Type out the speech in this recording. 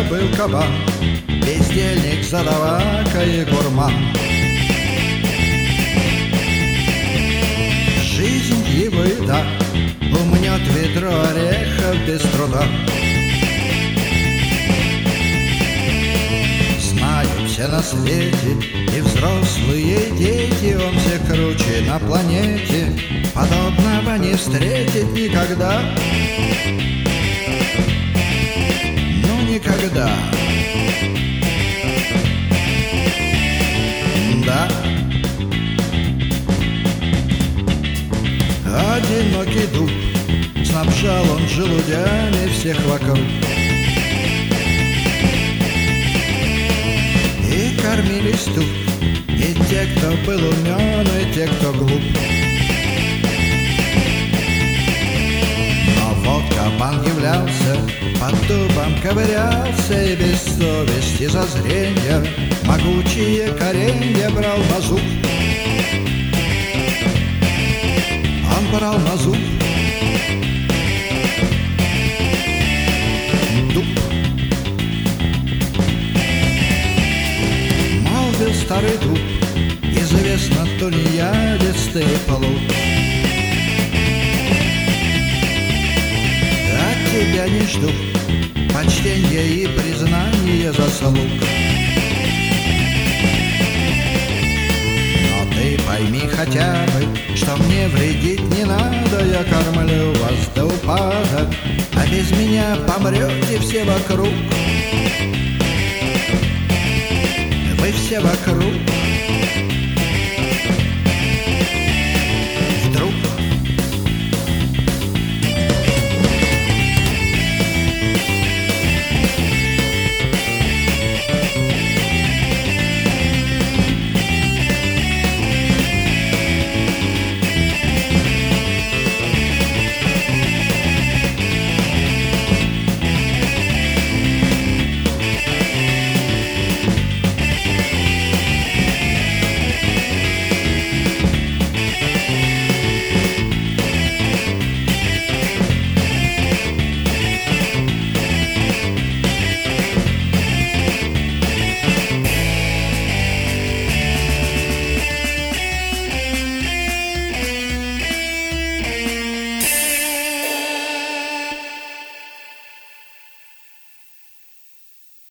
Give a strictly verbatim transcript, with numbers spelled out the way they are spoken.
был кабан, бездельник, задавака и гурман. Жизнь его еда, умнет ведро орехов без труда. Знают все на свете, и взрослые, и дети, он все круче на планете, подобного не встретить никогда. Ну никогда. Да. Одинокий дуб, снабжал он желудями всех вокруг. И кормились тут и те, кто был умен, и те, кто глуп. Но вот кабан являлся, под дубом ковырялся, и без совести зазренья могучие коренья брал на зуб. Он брал на зуб. Дуб. Молвил старый дуб, известно тунеядистый полук. От тебя не жду почтенья и признания заслуг. Но ты пойми хотя бы, что мне вредить не надо. Я кормлю вас до упада, а без меня помрете все вокруг. Вы все вокруг.